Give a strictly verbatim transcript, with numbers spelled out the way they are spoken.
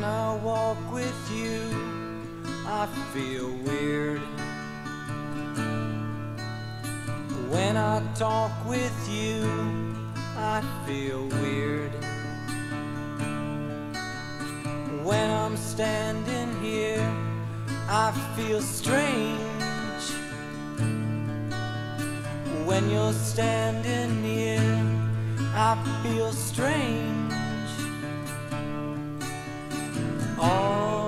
When I walk with you, I feel weird. When I talk with you, I feel weird. When I'm standing here, I feel strange. When you're standing near, I feel strange. All